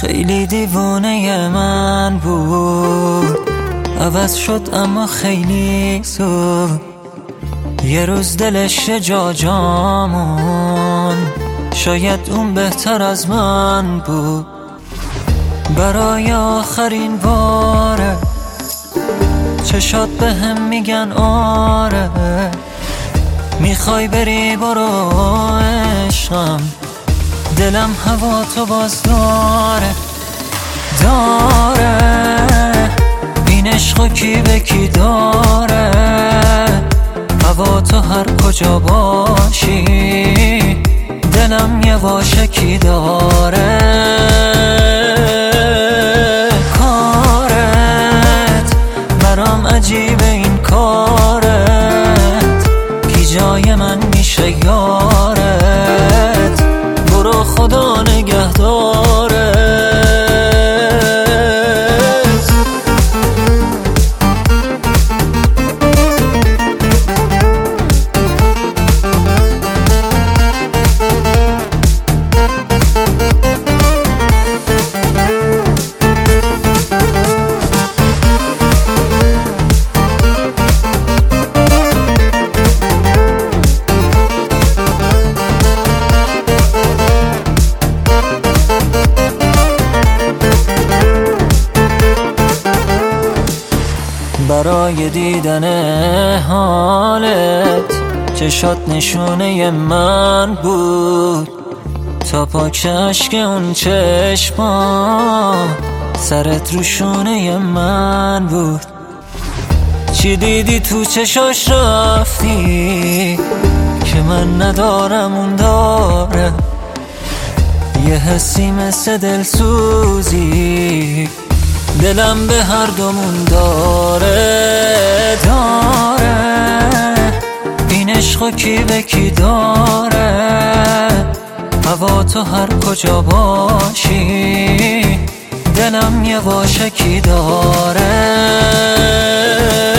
خیلی دیوانه من بود، عوض شد اما خیلی زود. یه روز دلش جا جامون، شاید اون بهتر از من بود. برای آخرین باره چشات به هم میگن آره، میخوای بری برو عشقم، دلم هوا تو باز داره این عشقو کی به کی داره، هوا تو هر کجا باشی دلم یواشکی داره. کارت برام عجیبه، این کارت کی جای من میشه یارت، برو خدا نگهدارت. برای دیدن حالت چشات نشونه من بود، تا پاک اشک اون چشما سرت رو شونه من بود. چی دیدی تو چشاش رفتی که من ندارم اون داره، یه حسی مثل دلسوزی دلم به هر دومون داره این عشقو کی به کی داره، هوا تو هر کجا باشی دلم یواشکی داره.